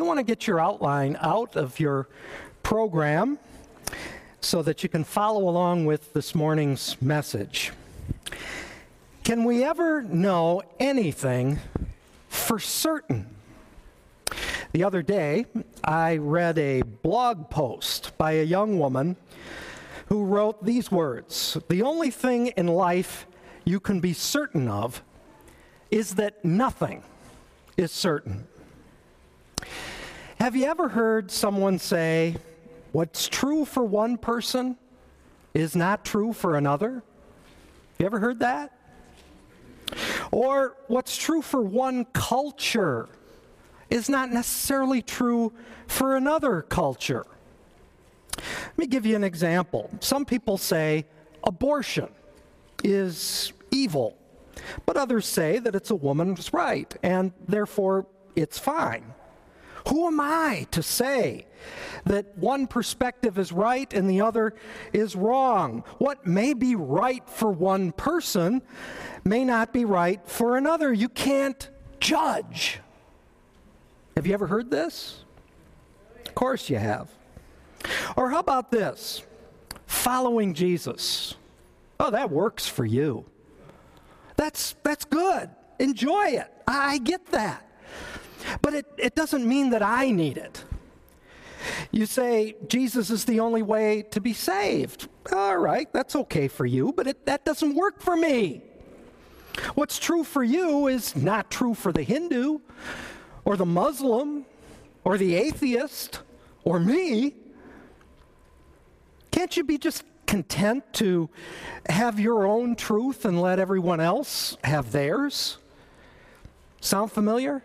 You want to get your outline out of your program so that you can follow along with this morning's message. Can we ever know anything for certain? The other day, I read a blog post by a young woman who wrote these words: "The only thing in life you can be certain of is that nothing is certain." Have you ever heard someone say, what's true for one person is not true for another? You ever heard that? Or what's true for one culture is not necessarily true for another culture. Let me give you an example. Some people say abortion is evil, but others say that it's a woman's right, and therefore it's fine. Who am I to say that one perspective is right and the other is wrong? What may be right for one person may not be right for another. You can't judge. Have you ever heard this? Of course you have. Or how about this? Following Jesus. Oh, that works for you. That's good. Enjoy it. I get that. But it doesn't mean that I need it. You say, Jesus is the only way to be saved. All right, that's okay for you, but that doesn't work for me. What's true for you is not true for the Hindu, or the Muslim, or the atheist, or me. Can't you be just content to have your own truth and let everyone else have theirs? Sound familiar?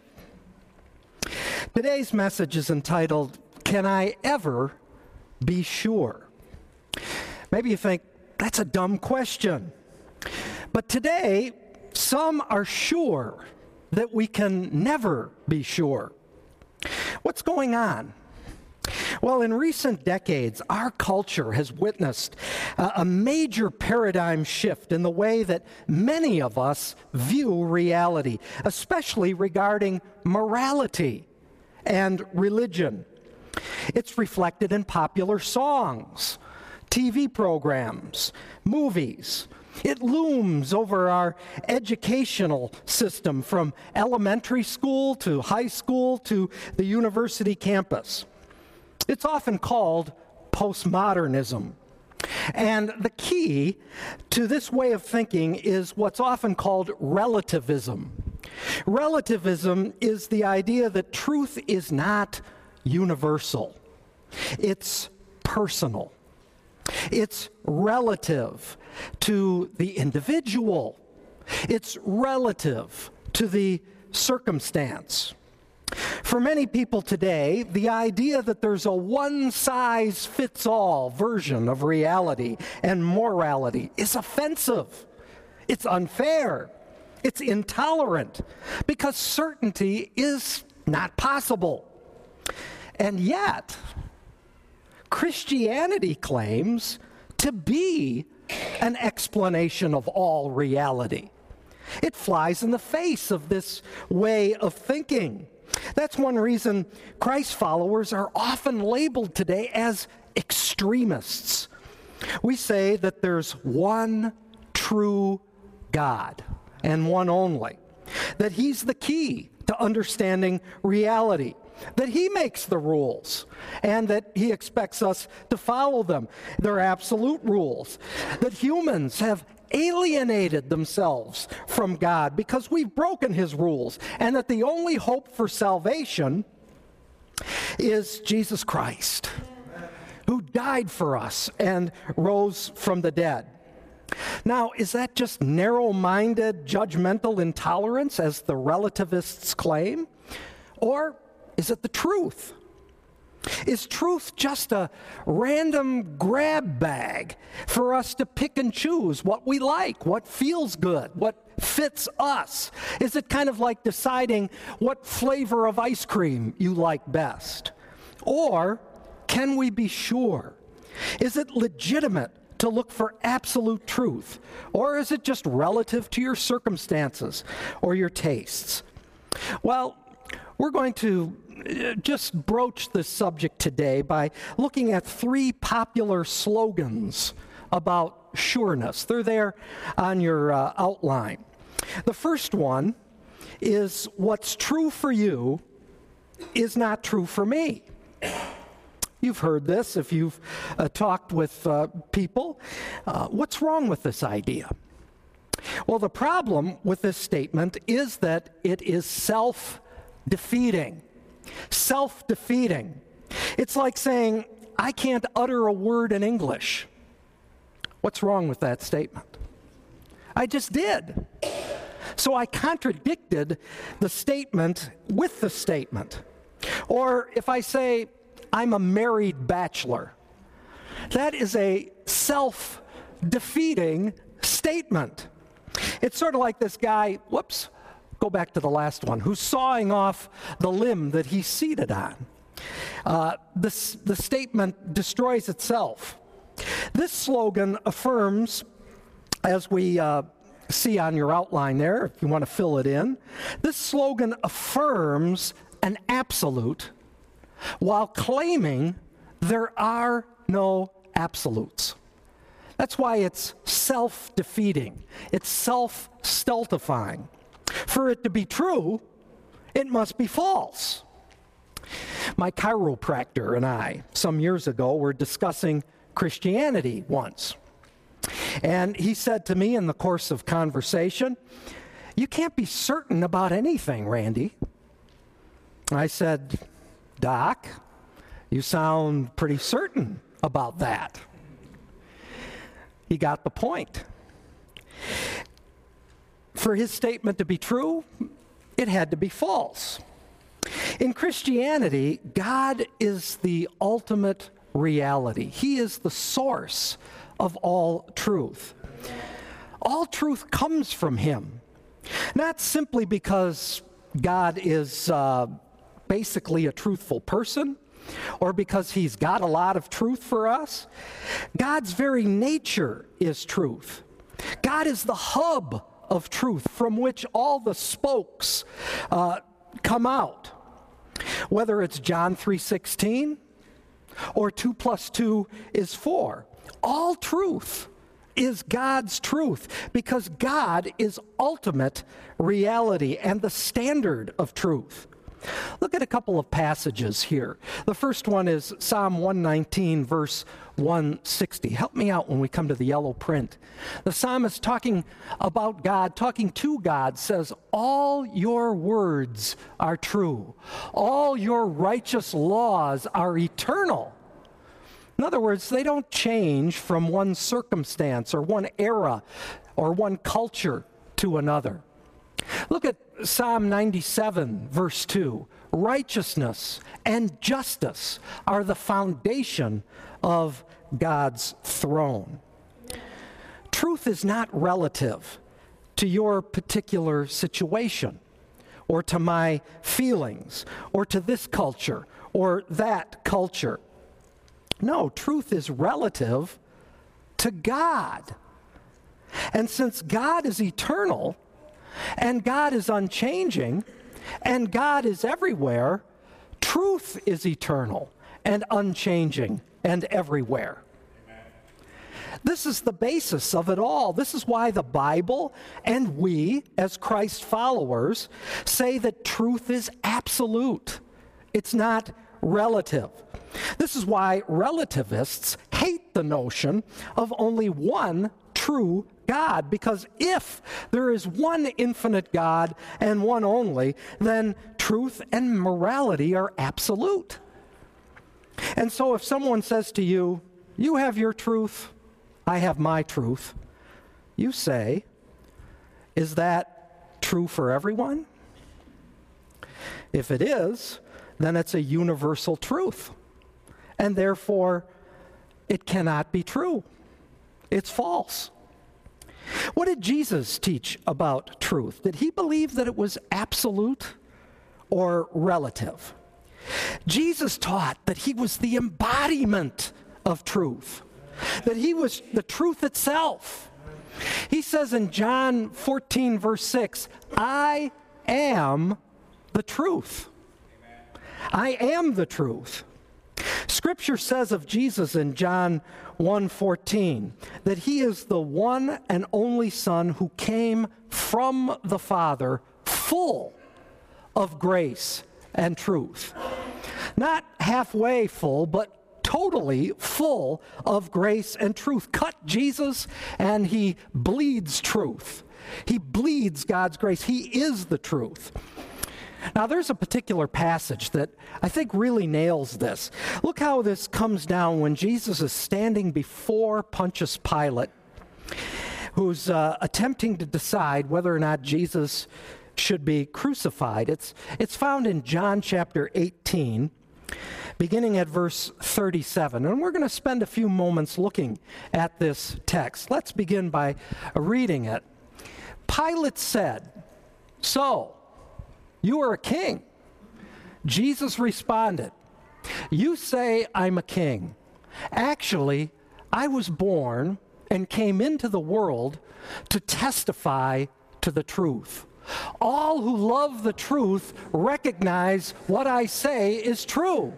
Today's message is entitled, Can I Ever Be Sure? Maybe you think, that's a dumb question. But today, some are sure that we can never be sure. What's going on? Well, in recent decades, our culture has witnessed a major paradigm shift in the way that many of us view reality, especially regarding morality and religion. It's reflected in popular songs, TV programs, movies. It looms over our educational system from elementary school to high school to the university campus. It's often called postmodernism. And the key to this way of thinking is what's often called relativism. Relativism is the idea that truth is not universal. It's personal. It's relative to the individual. It's relative to the circumstance. For many people today, the idea that there's a one-size-fits-all version of reality and morality is offensive. It's unfair. It's intolerant because certainty is not possible. And yet, Christianity claims to be an explanation of all reality. It flies in the face of this way of thinking. That's one reason Christ followers are often labeled today as extremists. We say that there's one true God and one only, that He's the key to understanding reality, that He makes the rules, and that He expects us to follow them. They're absolute rules, that humans have alienated themselves from God because we've broken His rules, and that the only hope for salvation is Jesus Christ, who died for us and rose from the dead. Now, is that just narrow-minded, judgmental intolerance, as the relativists claim? Or is it the truth? Is truth just a random grab bag for us to pick and choose what we like, what feels good, what fits us? Is it kind of like deciding what flavor of ice cream you like best? Or can we be sure? Is it legitimate to look for absolute truth? Or is it just relative to your circumstances or your tastes? Well, we're going to just broach this subject today by looking at 3 popular slogans about sureness. They're there on your outline. The first one is, what's true for you is not true for me. You've heard this if you've talked with people. What's wrong with this idea? Well, the problem with this statement is that it is self-defeating. Self-defeating. It's like saying, I can't utter a word in English. What's wrong with that statement? I just did. So I contradicted the statement with the statement. Or if I say, I'm a married bachelor, that is a self-defeating statement. It's sort of like this guy, go back to the last one, who's sawing off the limb that he's seated on. The statement destroys itself. This slogan affirms, as we see on your outline there, if you want to fill it in, this slogan affirms an absolute while claiming there are no absolutes. That's why it's self-defeating. It's self-stultifying. For it to be true, it must be false. My chiropractor and I, some years ago, were discussing Christianity once. And he said to me in the course of conversation, you can't be certain about anything, Randy. I said, Doc, you sound pretty certain about that. He got the point. For his statement to be true, it had to be false. In Christianity, God is the ultimate reality. He is the source of all truth. All truth comes from Him, not simply because God is basically a truthful person, or because He's got a lot of truth for us. God's very nature is truth. God is the hub of truth from which all the spokes come out. Whether it's John 3:16 or 2 + 2 is 4, all truth is God's truth because God is ultimate reality and the standard of truth. Look at a couple of passages here. The first one is Psalm 119, verse 160. Help me out when we come to the yellow print. The psalmist talking about God, talking to God, says, all your words are true. All your righteous laws are eternal. In other words, they don't change from one circumstance or one era or one culture to another. Look at Psalm 97, verse 2. Righteousness and justice are the foundation of God's throne. Truth is not relative to your particular situation, or to my feelings, or to this culture, or that culture. No, truth is relative to God. And since God is eternal, and God is unchanging, and God is everywhere, truth is eternal and unchanging and everywhere. Amen. This is the basis of it all. This is why the Bible and we, as Christ followers, say that truth is absolute. It's not relative. This is why relativists hate the notion of only one true God, because if there is one infinite God and one only, then truth and morality are absolute. And so if someone says to you, you have your truth, I have my truth, you say, is that true for everyone? If it is, then it's a universal truth, and therefore it cannot be true. It's false. What did Jesus teach about truth? Did he believe that it was absolute or relative? Jesus taught that he was the embodiment of truth, that he was the truth itself. He says in John 14, verse 6, I am the truth. I am the truth. Scripture says of Jesus in John 1:14 that he is the one and only Son who came from the Father, full of grace and truth. Not halfway full, but totally full of grace and truth. Cut Jesus and he bleeds truth. He bleeds God's grace. He is the truth. Now, there's a particular passage that I think really nails this. Look how this comes down when Jesus is standing before Pontius Pilate, who's attempting to decide whether or not Jesus should be crucified. It's found in John chapter 18, beginning at verse 37. And we're going to spend a few moments looking at this text. Let's begin by reading it. Pilate said, "So, you are a king." Jesus responded, "You say I'm a king. Actually, I was born and came into the world to testify to the truth. All who love the truth recognize what I say is true."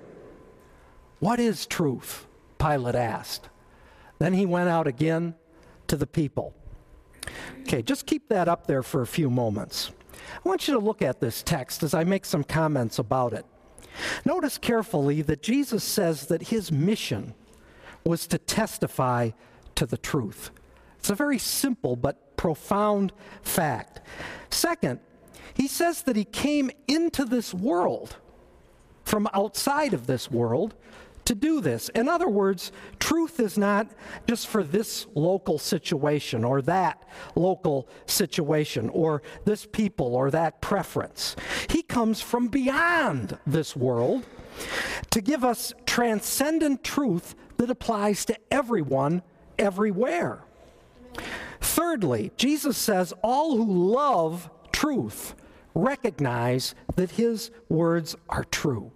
"What is truth?" Pilate asked. Then he went out again to the people. Okay, just keep that up there for a few moments. I want you to look at this text as I make some comments about it. Notice carefully that Jesus says that his mission was to testify to the truth. It's a very simple but profound fact. Second, he says that he came into this world from outside of this world to do this. In other words, truth is not just for this local situation or that local situation or this people or that preference. He comes from beyond this world to give us transcendent truth that applies to everyone, everywhere. Thirdly, Jesus says all who love truth recognize that his words are true.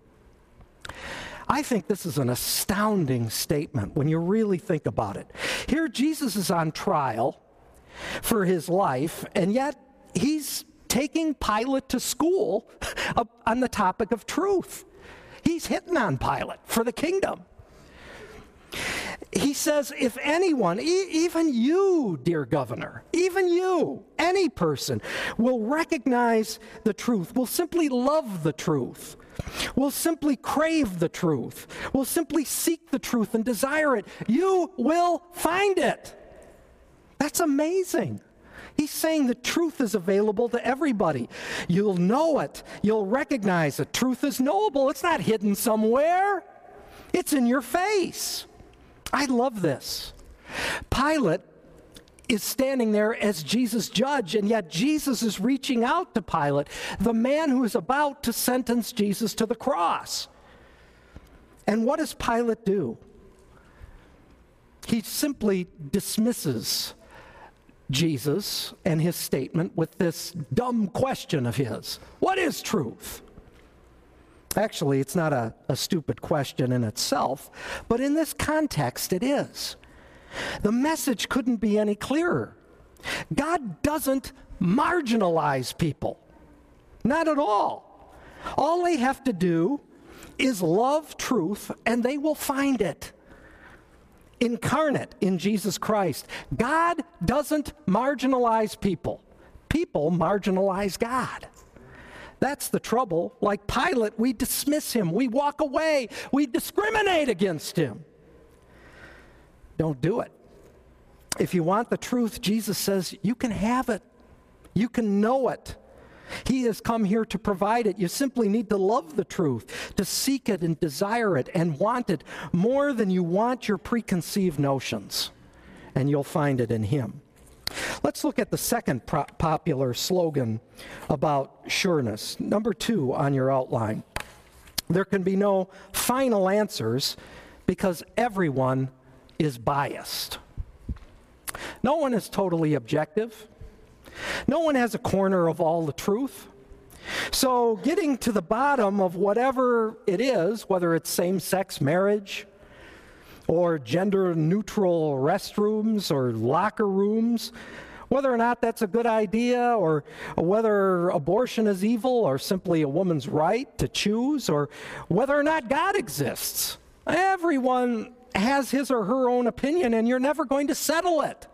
I think this is an astounding statement when you really think about it. Here Jesus is on trial for his life, and yet he's taking Pilate to school on the topic of truth. He's hitting on Pilate for the kingdom. He says, if anyone, even you, dear governor, even you, any person, will recognize the truth, will simply love the truth, will simply crave the truth, will simply seek the truth and desire it, you will find it. That's amazing. He's saying the truth is available to everybody. You'll know it. You'll recognize it. Truth is knowable. It's not hidden somewhere. It's in your face. I love this. Pilate is standing there as Jesus' judge, and yet Jesus is reaching out to Pilate, the man who is about to sentence Jesus to the cross. And what does Pilate do? He simply dismisses Jesus and his statement with this dumb question of his. What is truth? Actually, it's not a stupid question in itself, but in this context, it is. The message couldn't be any clearer. God doesn't marginalize people. Not at all. All they have to do is love truth, and they will find it. Incarnate in Jesus Christ. God doesn't marginalize people. People marginalize God. That's the trouble. Like Pilate, we dismiss him. We walk away. We discriminate against him. Don't do it. If you want the truth, Jesus says, you can have it. You can know it. He has come here to provide it. You simply need to love the truth, to seek it and desire it and want it more than you want your preconceived notions. And you'll find it in him. Let's look at the second popular slogan about sureness. Number 2 on your outline. There can be no final answers because everyone is biased. No one is totally objective. No one has a corner of all the truth. So getting to the bottom of whatever it is, whether it's same-sex marriage or gender-neutral restrooms or locker rooms whether or not that's a good idea, or whether abortion is evil or simply a woman's right to choose, or whether or not God exists. Everyone has his or her own opinion, and you're never going to settle it.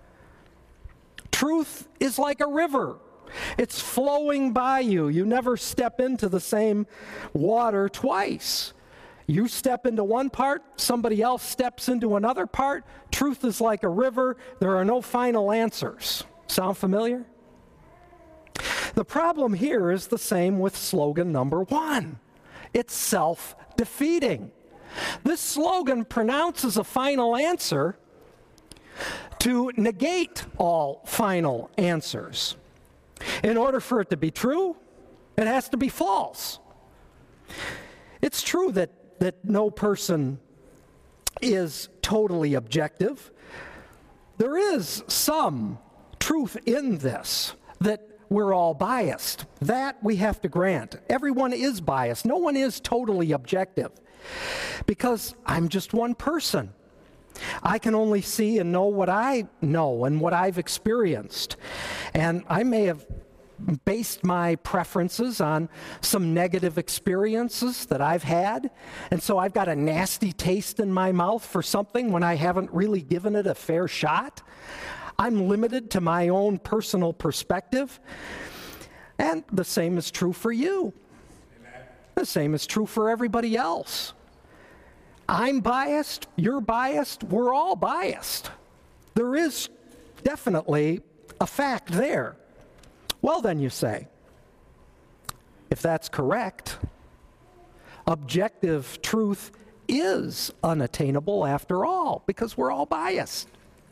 Truth is like a river. It's flowing by you. You never step into the same water twice. You step into one part, somebody else steps into another part. Truth is like a river. There are no final answers. Sound familiar? The problem here is the same with slogan number 1. It's self-defeating. This slogan pronounces a final answer to negate all final answers. In order for it to be true, it has to be false. It's true that no person is totally objective. There is some truth in this, that we're all biased. That we have to grant. Everyone is biased. No one is totally objective, because I'm just one person. I can only see and know what I know and what I've experienced. And I may have based my preferences on some negative experiences that I've had, and so I've got a nasty taste in my mouth for something when I haven't really given it a fair shot. I'm limited to my own personal perspective, and the same is true for you. Amen. The same is true for everybody else. I'm biased, you're biased, we're all biased. There is definitely a fact there. Well, then, you say, if that's correct, objective truth is unattainable after all, because we're all biased.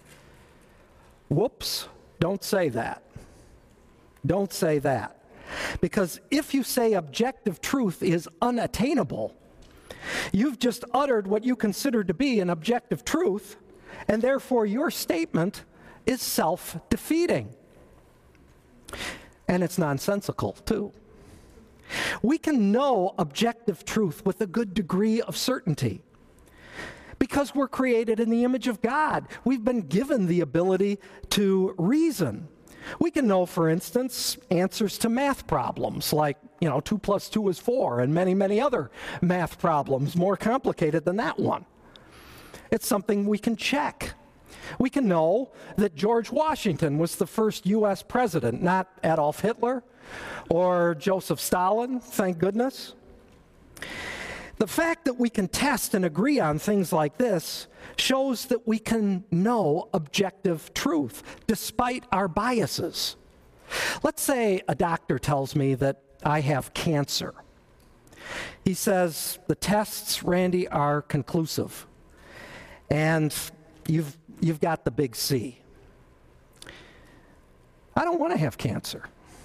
Whoops, don't say that. Don't say that. Because if you say objective truth is unattainable, you've just uttered what you consider to be an objective truth, and therefore your statement is self-defeating. And it's nonsensical, too. We can know objective truth with a good degree of certainty because we're created in the image of God. We've been given the ability to reason. We can know, for instance, answers to math problems like, 2 + 2 is 4, and many, many other math problems more complicated than that one. It's something we can check. We can know that George Washington was the first U.S. president, not Adolf Hitler or Joseph Stalin, thank goodness. The fact that we can test and agree on things like this shows that we can know objective truth despite our biases. Let's say a doctor tells me that I have cancer. He says, the tests, Randy, are conclusive, and you've got the big C. I don't want to have cancer.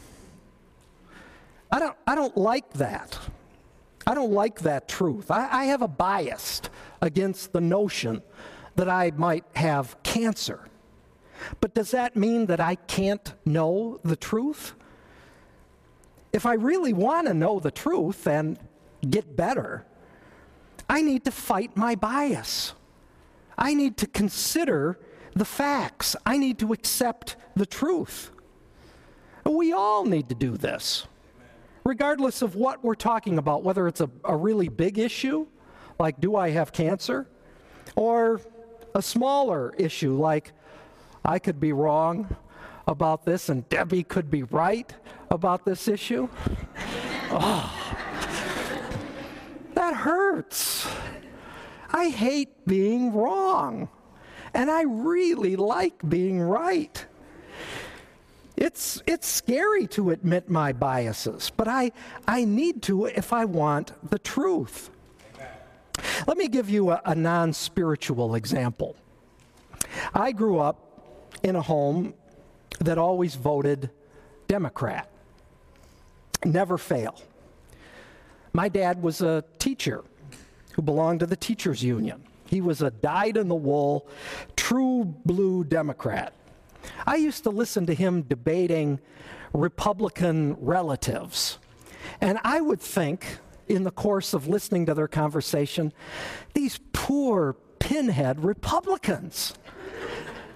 I don't like that. I don't like that truth. I have a bias against the notion that I might have cancer. But does that mean that I can't know the truth? If I really want to know the truth and get better, I need to fight my bias. I need to consider the facts. I need to accept the truth. We all need to do this, regardless of what we're talking about, whether it's a really big issue, like do I have cancer, or a smaller issue, like I could be wrong about this and Debbie could be right about this issue. Oh, that hurts. I hate being wrong, and I really like being right. It's scary to admit my biases, but I need to if I want the truth. Amen. Let me give you a non-spiritual example. I grew up in a home that always voted Democrat. Never fail. My dad was a teacher who belonged to the teachers union. He was a dyed-in-the-wool, true blue Democrat. I used to listen to him debating Republican relatives, and I would think, in the course of listening to their conversation, these poor pinhead Republicans.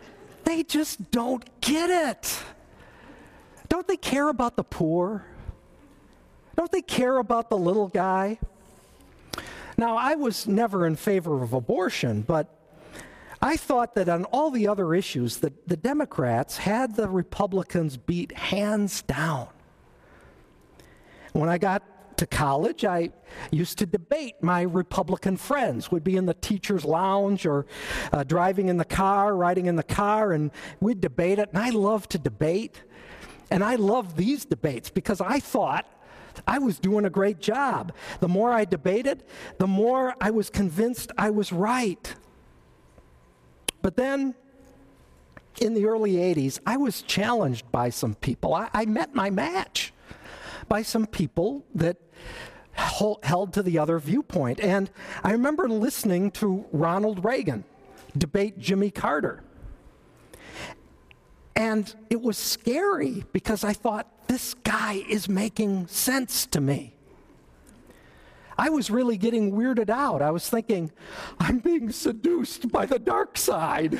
they just don't get it. Don't they care about the poor? Don't they care about the little guy? Now, I was never in favor of abortion, but I thought that on all the other issues, the Democrats had the Republicans beat hands down. When I got to college, I used to debate my Republican friends. We'd be in the teacher's lounge or driving in the car, riding in the car, and we'd debate it. And I loved to debate. And I loved these debates because I thought I was doing a great job. The more I debated, the more I was convinced I was right. But then, in the early 80s, I was challenged by some people. I met my match by some people that held to the other viewpoint. And I remember listening to Ronald Reagan debate Jimmy Carter. And it was scary because I thought, this guy is making sense to me. I was really getting weirded out. I was thinking, I'm being seduced by the dark side.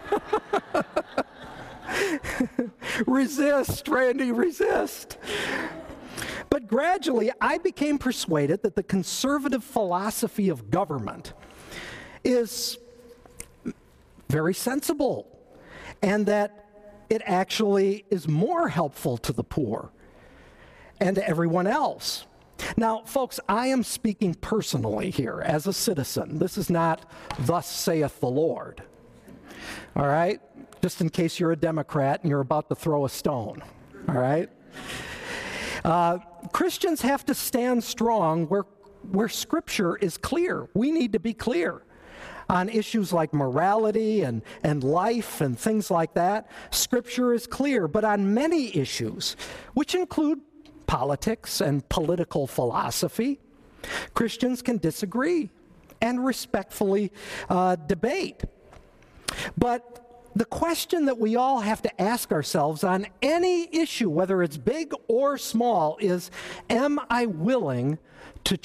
Resist, Randy, resist. But gradually, I became persuaded that the conservative philosophy of government is very sensible, and that it actually is more helpful to the poor and to everyone else. Now, folks, I am speaking personally here as a citizen. This is not, thus saith the Lord. All right? Just in case you're a Democrat and you're about to throw a stone. All right? Christians have to stand strong where Scripture is clear. We need to be clear on issues like morality and life and things like that. Scripture is clear, but on many issues, which include politics and political philosophy, Christians can disagree and respectfully debate. But the question that we all have to ask ourselves on any issue, whether it's big or small, is, am I willing to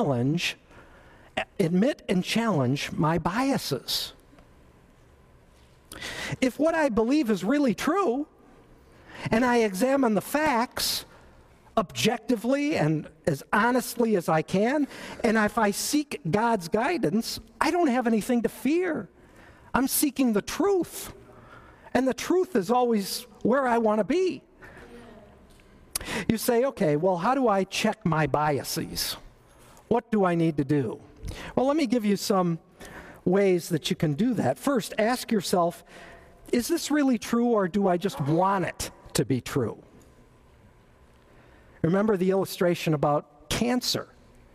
admit and challenge my biases? If what I believe is really true, and I examine the facts objectively and as honestly as I can, and if I seek God's guidance, I don't have anything to fear. I'm seeking the truth. And the truth is always where I want to be. You say, okay, well, how do I check my biases? What do I need to do? Well, let me give you some ways that you can do that. First, ask yourself, is this really true, or do I just want it to be true? Remember the illustration about cancer.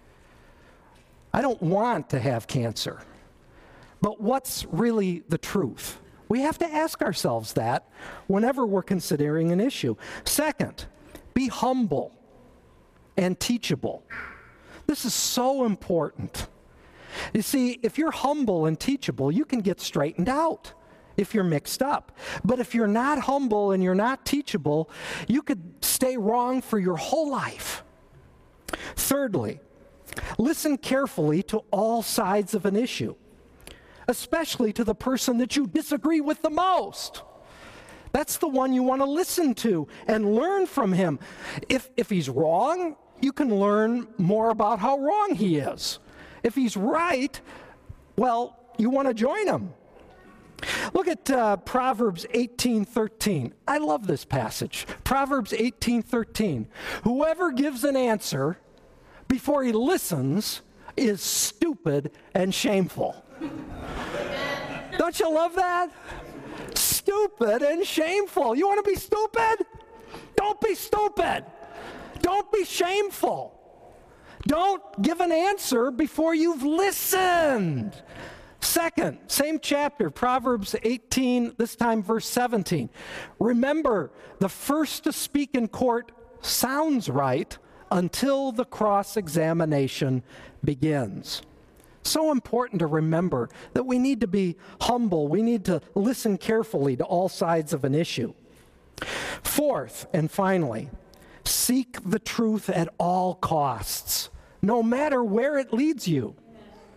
I don't want to have cancer, but what's really the truth? We have to ask ourselves that whenever we're considering an issue. Second, be humble and teachable. This is so important. You see, if you're humble and teachable, you can get straightened out if you're mixed up. But if you're not humble and you're not teachable, you could stay wrong for your whole life. Thirdly, listen carefully to all sides of an issue, especially to the person that you disagree with the most. That's the one you want to listen to and learn from him. If he's wrong, you can learn more about how wrong he is. If he's right, well, you want to join him. Look at Proverbs 18:13. I love this passage. Proverbs 18:13. Whoever gives an answer before he listens is stupid and shameful. Don't you love that? Stupid and shameful. You want to be stupid? Don't be stupid. Don't be shameful. Don't give an answer before you've listened. Second, same chapter, Proverbs 18, this time verse 17. Remember, the first to speak in court sounds right until the cross-examination begins. So important to remember that we need to be humble. We need to listen carefully to all sides of an issue. Fourth, and finally, seek the truth at all costs, no matter where it leads you.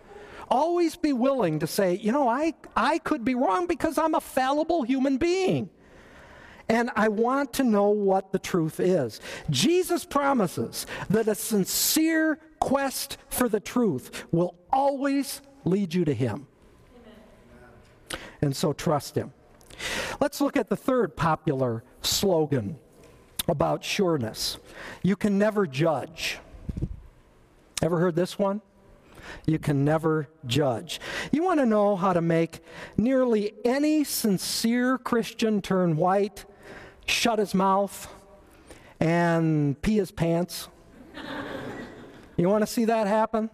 Always be willing to say, I could be wrong because I'm a fallible human being. And I want to know what the truth is. Jesus promises that a sincere quest for the truth will always lead you to him. Amen. And so trust him. Let's look at the third popular slogan about sureness. You can never judge. Ever heard this one? You can never judge. You want to know how to make nearly any sincere Christian turn white, shut his mouth, and pee his pants? You want to see that happen?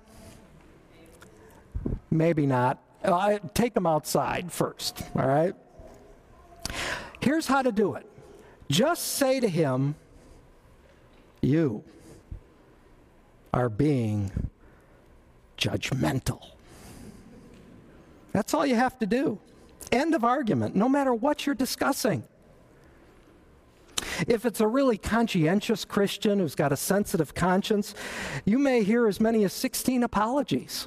Maybe not. Take him outside first, all right? Here's how to do it. Just say to him, you are being judgmental. That's all you have to do. End of argument, no matter what you're discussing. If it's a really conscientious Christian who's got a sensitive conscience, you may hear as many as 16 apologies.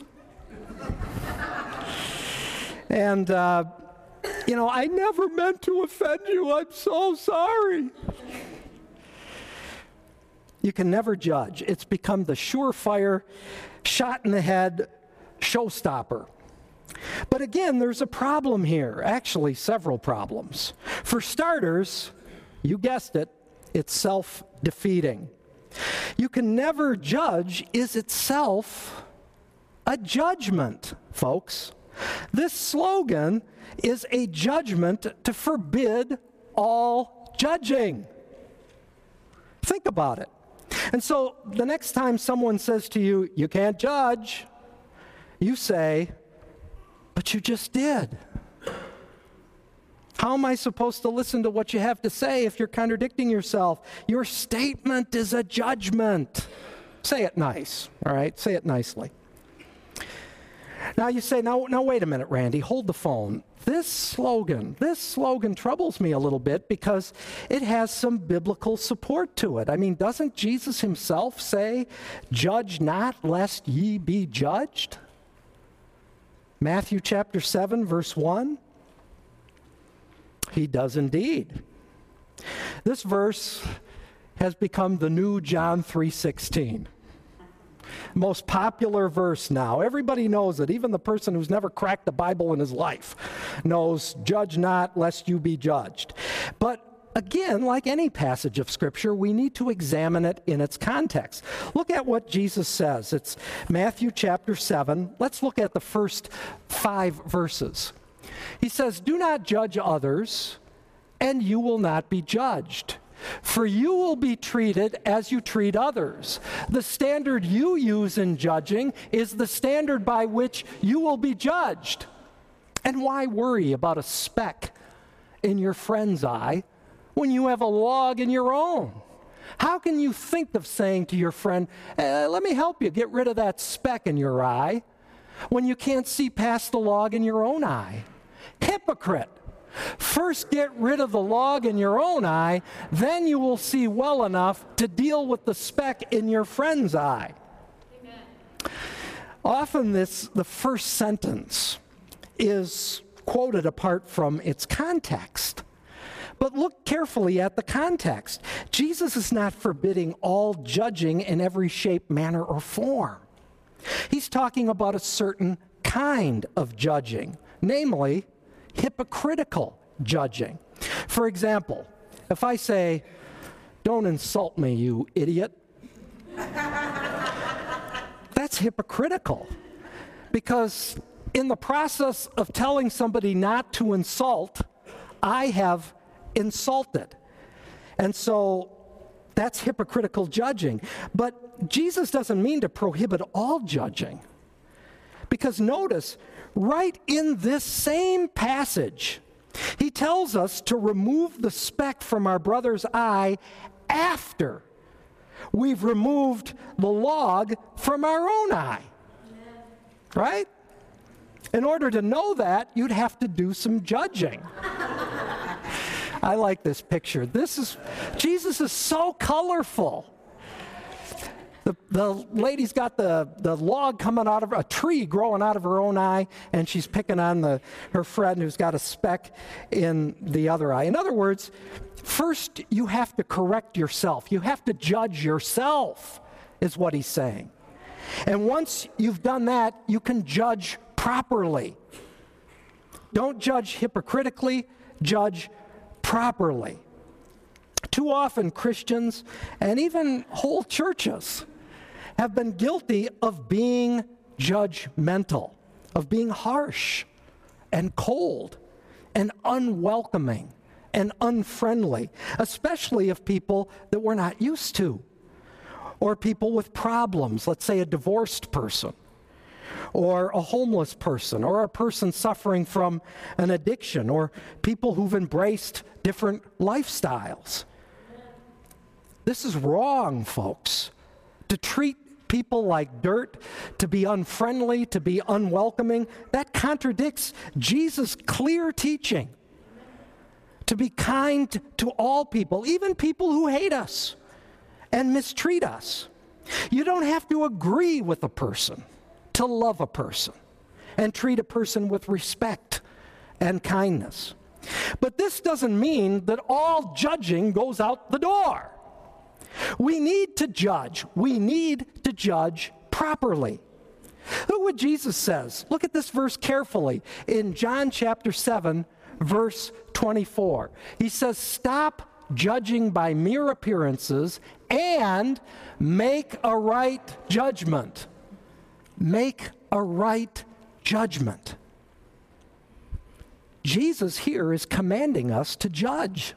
And, I never meant to offend you. I'm so sorry. You can never judge. It's become the surefire, shot in the head, showstopper. But again, there's a problem here. Actually, several problems. For starters, you guessed it, it's self-defeating. You can never judge is itself a judgment, folks. This slogan is a judgment to forbid all judging. Think about it. And so the next time someone says to you, you can't judge, you say, but you just did. How am I supposed to listen to what you have to say if you're contradicting yourself? Your statement is a judgment. Say it nice, all right? Say it nicely. Now you say, now wait a minute, Randy, hold the phone. This slogan troubles me a little bit because it has some biblical support to it. I mean, doesn't Jesus himself say, judge not lest ye be judged? Matthew chapter 7, verse 1. He does indeed. This verse has become the new John 3:16. Most popular verse now. Everybody knows it. Even the person who's never cracked the Bible in his life knows, judge not lest you be judged. But again, like any passage of Scripture, we need to examine it in its context. Look at what Jesus says. It's Matthew chapter 7. Let's look at the first 5 verses. He says, do not judge others, and you will not be judged. For you will be treated as you treat others. The standard you use in judging is the standard by which you will be judged. And why worry about a speck in your friend's eye when you have a log in your own? How can you think of saying to your friend, let me help you get rid of that speck in your eye, when you can't see past the log in your own eye? Hypocrite! First get rid of the log in your own eye, then you will see well enough to deal with the speck in your friend's eye. Amen. Often the first sentence is quoted apart from its context. But look carefully at the context. Jesus is not forbidding all judging in every shape, manner, or form. He's talking about a certain kind of judging, namely, hypocritical judging. For example, if I say, don't insult me, you idiot, that's hypocritical. Because in the process of telling somebody not to insult, I have insulted. And so that's hypocritical judging. But Jesus doesn't mean to prohibit all judging. Because notice, right in this same passage, he tells us to remove the speck from our brother's eye after we've removed the log from our own eye. Amen. Right? In order to know that, you'd have to do some judging. I like this picture. Jesus is so colorful. The lady's got the log coming out of a tree growing out of her own eye, and she's picking on her friend who's got a speck in the other eye. In other words, first you have to correct yourself. You have to judge yourself, is what he's saying. And once you've done that, you can judge properly. Don't judge hypocritically, judge properly. Too often Christians and even whole churches have been guilty of being judgmental, of being harsh and cold and unwelcoming and unfriendly, especially of people that we're not used to, or people with problems, let's say a divorced person, or a homeless person, or a person suffering from an addiction, or people who've embraced different lifestyles. This is wrong, folks. To treat people like dirt, to be unfriendly, to be unwelcoming, that contradicts Jesus' clear teaching. To be kind to all people, even people who hate us and mistreat us. You don't have to agree with a person to love a person and treat a person with respect and kindness. But this doesn't mean that all judging goes out the door. We need to judge. We need to judge properly. Look what Jesus says. Look at this verse carefully in John chapter 7, verse 24. He says, "Stop judging by mere appearances and make a right judgment." Make a right judgment. Jesus here is commanding us to judge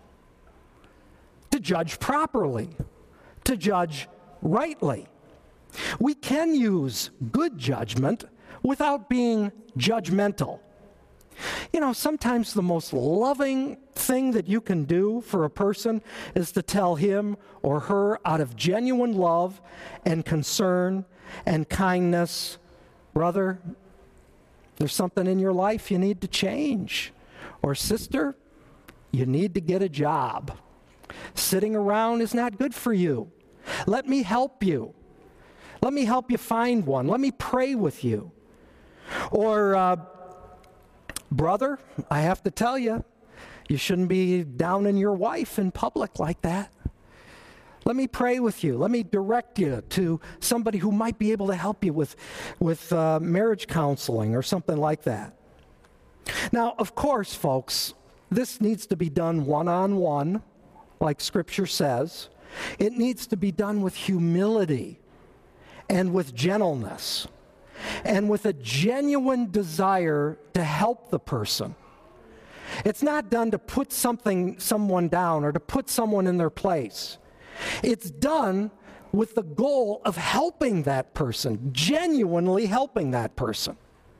properly, to judge rightly. We can use good judgment without being judgmental. You know, sometimes the most loving thing that you can do for a person is to tell him or her out of genuine love and concern and kindness, "Brother, there's something in your life you need to change." Or, "Sister, you need to get a job. Sitting around is not good for you. Let me help you. Let me help you find one. Let me pray with you." Or, "Brother, I have to tell you, you shouldn't be downing your wife in public like that. Let me pray with you. Let me direct you to somebody who might be able to help you with marriage counseling or something like that." Now, of course, folks, this needs to be done one-on-one, like Scripture says. It needs to be done with humility and with gentleness and with a genuine desire to help the person. It's not done to put someone down or to put someone in their place. It's done with the goal of helping that person, genuinely helping that person.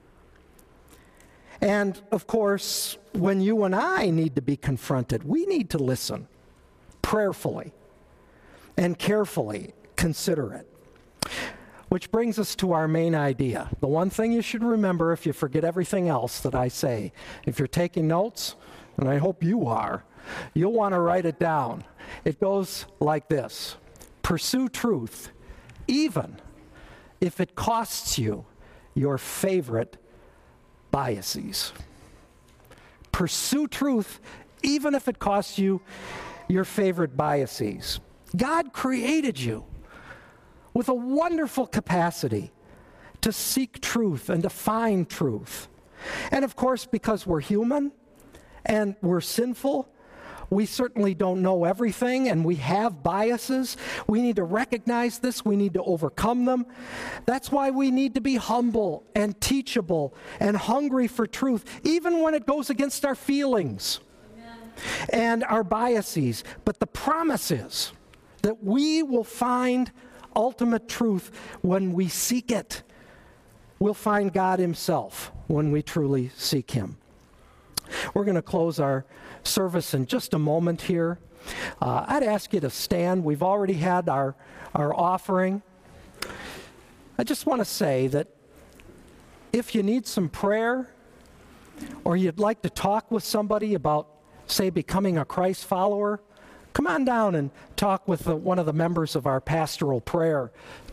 And, of course, when you and I need to be confronted, we need to listen prayerfully and carefully consider it. Which brings us to our main idea. The one thing you should remember if you forget everything else that I say. If you're taking notes, and I hope you are, you'll want to write it down. It goes like this: pursue truth, even if it costs you your favorite biases. Pursue truth, even if it costs you your favorite biases. God created you with a wonderful capacity to seek truth and to find truth. And of course, because we're human and we're sinful, we certainly don't know everything and we have biases. We need to recognize this. We need to overcome them. That's why we need to be humble and teachable and hungry for truth, even when it goes against our feelings and our biases. But the promise is that we will find ultimate truth when we seek it. We'll find God Himself when we truly seek Him. We're going to close our service in just a moment here. I'd ask you to stand. We've already had our offering. I just want to say that if you need some prayer or you'd like to talk with somebody about, say, becoming a Christ follower, come on down and talk with one of the members of our pastoral prayer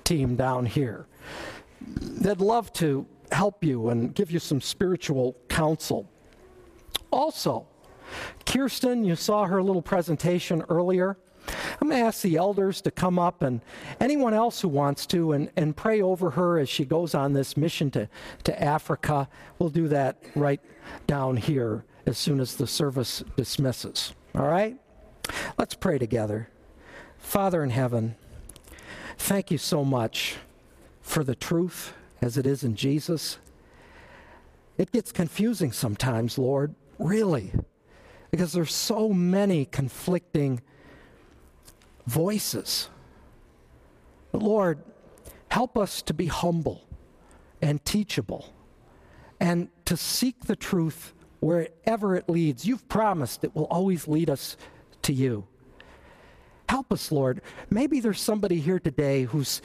team down here. They'd love to help you and give you some spiritual counsel. Also, Kirsten, you saw her little presentation earlier. I'm going to ask the elders to come up and anyone else who wants to and pray over her as she goes on this mission to Africa. We'll do that right down here as soon as the service dismisses. All right? Let's pray together. Father in heaven, thank you so much for the truth as it is in Jesus. It gets confusing sometimes, Lord, really, because there's so many conflicting voices. But Lord, help us to be humble and teachable and to seek the truth wherever it leads. You've promised it will always lead us to you. Help us, Lord. Maybe there's somebody here today who's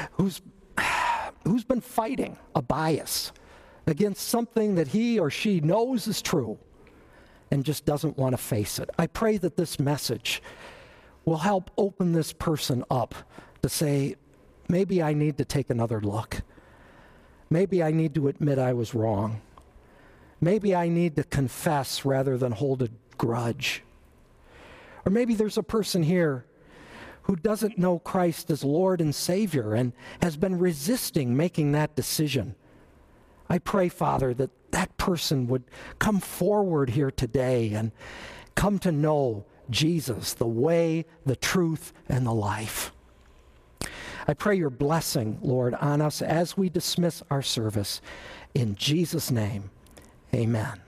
been fighting a bias against something that he or she knows is true and just doesn't want to face it. I pray that this message will help open this person up to say, maybe I need to take another look. Maybe I need to admit I was wrong. Maybe I need to confess rather than hold a grudge. Or maybe there's a person here who doesn't know Christ as Lord and Savior and has been resisting making that decision. I pray, Father, that that person would come forward here today and come to know Jesus, the way, the truth, and the life. I pray your blessing, Lord, on us as we dismiss our service. In Jesus' name, amen.